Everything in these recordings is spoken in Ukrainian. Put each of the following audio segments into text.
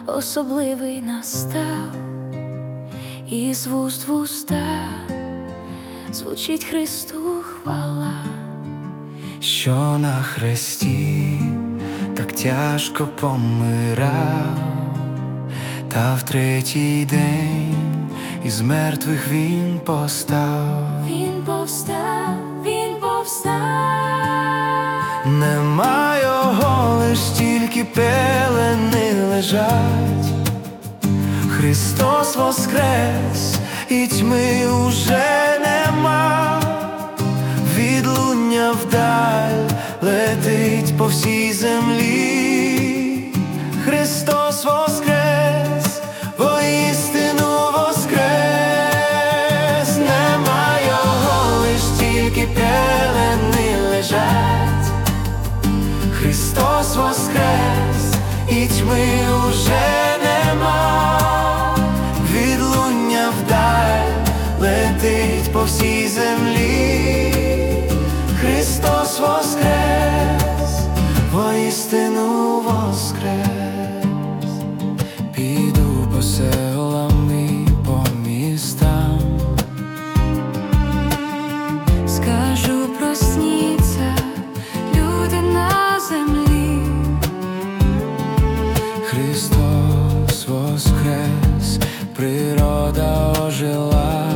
особливий настав, і з вуст в уста звучить Христу хвала, що на хресті так тяжко помирав, та в третій день із мертвих він постав. Він повстав, він повстав. Нема його, лиш тільки пелени лежать. Христос воскрес, і тьми уже нема. Відлуння вдаль летить по всій землі. Христос воскрес, воістину воскрес. Нема його, лиш тільки пелени лежать. Христос воскрес, і тьми уже нема. Відлуння вдаль летить по всій землі. Христос воскрес, воістину воскрес. Піду по селам і по містам, Скажу, просніться, люди на землі. Христос воскрес, природа ожила.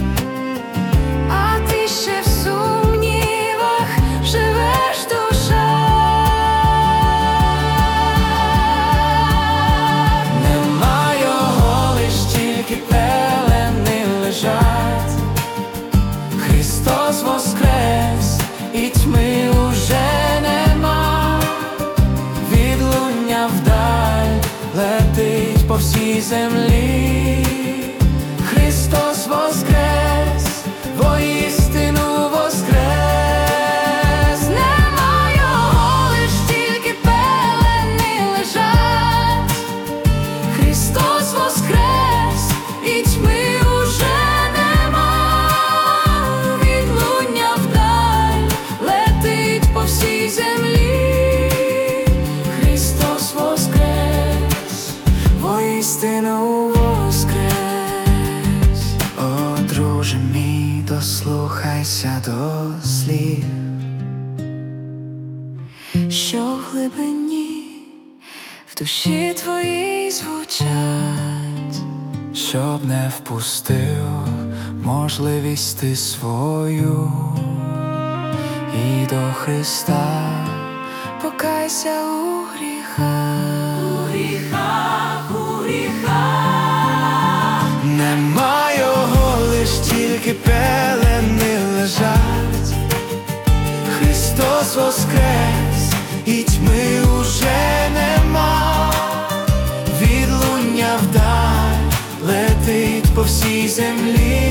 А ти ще в сумнівах живеш, душа. Нема його, лиш тільки пелени лежать. Христос воскрес, і тьми уже нема. Відлуння вдаль летить по всій землі. Христос воскрес, воістину воскрес. Нема його, лиш тільки пелени лежать. Христос воскрес, і тьми уже нема. Відлуння вдаль летить по всій землі. Христос воскрес, воістину воскрес. О, друже мій, дослухайся до слів, Що в глибині в душі твоїй звучать. щоб не впустив можливість ти свою. І до Христа Покайся у гріхах, у гріхах. нема його, лиш тільки пелени лежать. Христос воскрес, і тьми уже нема. Відлуння вдаль летить по всій землі.